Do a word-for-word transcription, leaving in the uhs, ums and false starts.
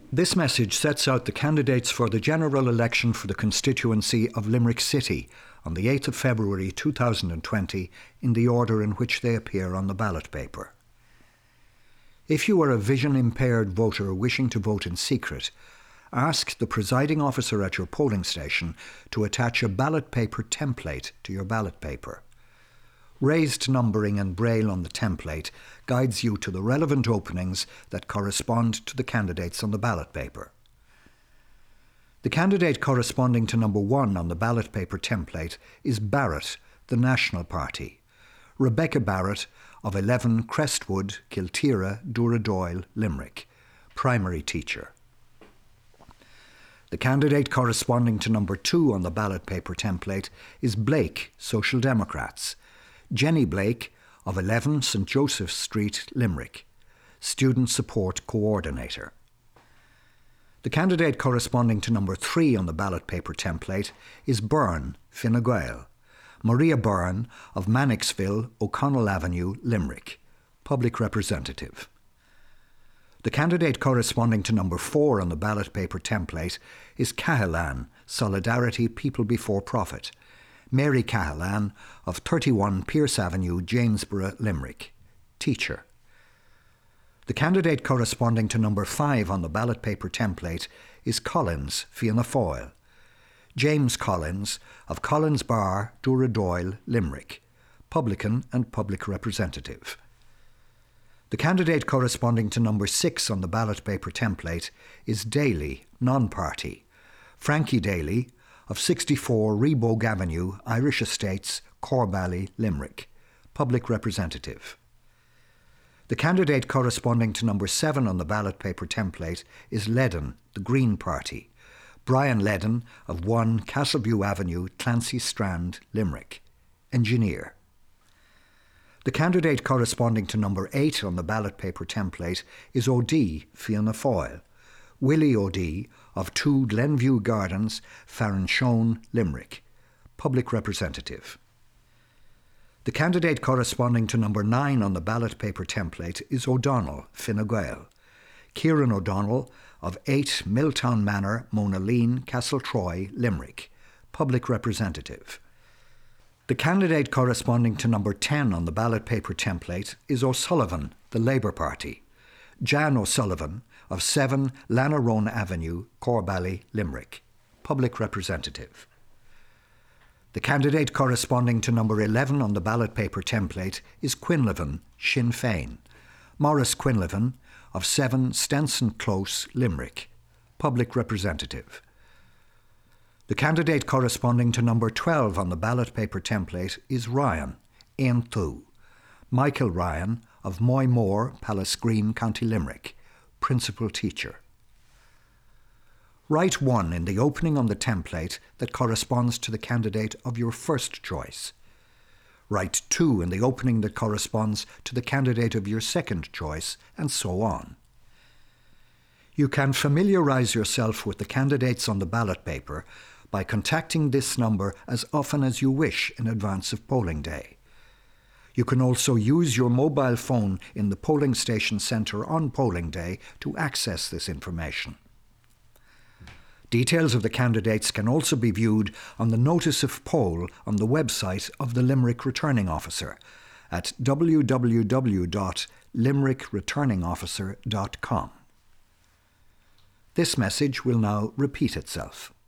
This message sets out the candidates for the general election for the constituency of Limerick City on the eighth of February two thousand twenty in the order in which they appear on the ballot paper. If you are a vision-impaired voter wishing to vote in secret, ask the presiding officer at your polling station to attach a ballot paper template to your ballot paper. Raised numbering and braille on the template guides you to the relevant openings that correspond to the candidates on the ballot paper. The candidate corresponding to number one on the ballot paper template is Barrett, the National Party. Rebecca Barrett of eleven Crestwood, Kiltira, Dooradoyle, Limerick, primary teacher. The candidate corresponding to number two on the ballot paper template is Blake, Social Democrats. Jenny Blake of eleven St Joseph's Street, Limerick, Student Support Coordinator. The candidate corresponding to number three on the ballot paper template is Byrne, Fine Gael. Maria Byrne of Mannixville, O'Connell Avenue, Limerick, Public Representative. The candidate corresponding to number four on the ballot paper template is Cahalan, Solidarity People Before Profit. Mary Cahalan of thirty-one Pierce Avenue, Jamesborough, Limerick, teacher. The candidate corresponding to number five on the ballot paper template is Collins, Fianna Fáil. James Collins of Collins Bar, Dooradoyle, Limerick, publican and public representative. The candidate corresponding to number six on the ballot paper template is Daly, non-party. Frankie Daly of sixty-four Rebogue Avenue, Irish Estates, Corbally, Limerick, public representative. The candidate corresponding to number seven on the ballot paper template is Ledden, the Green Party. Brian Ledden of one Castleview Avenue, Clancy Strand, Limerick, engineer. The candidate corresponding to number eight on the ballot paper template is O'D, Fianna Fáil. Willie O'D of two Glenview Gardens, Farranshone, Limerick, public representative. The candidate corresponding to number nine on the ballot paper template is O'Donnell, Fine Gael. Kieran O'Donnell of eight Milltown Manor, Monaleen, Castletroy, Limerick, public representative. The candidate corresponding to number ten on the ballot paper template is O'Sullivan, the Labour Party. Jan O'Sullivan of seven Lanarone Avenue, Corbally, Limerick, public representative. The candidate corresponding to number eleven on the ballot paper template is Quinlivan, Sinn Féin. Maurice Quinlivan of seven Stenson Close, Limerick, public representative. The candidate corresponding to number twelve on the ballot paper template is Ryan, Aon Thu. Michael Ryan of Moymore, Palace Green, County Limerick, principal teacher. Write one in the opening on the template that corresponds to the candidate of your first choice. Write two in the opening that corresponds to the candidate of your second choice, and so on. You can familiarise yourself with the candidates on the ballot paper by contacting this number as often as you wish in advance of polling day. You can also use your mobile phone in the polling station centre on polling day to access this information. Details of the candidates can also be viewed on the Notice of Poll on the website of the Limerick Returning Officer at w w w dot limerick returning officer dot com. This message will now repeat itself.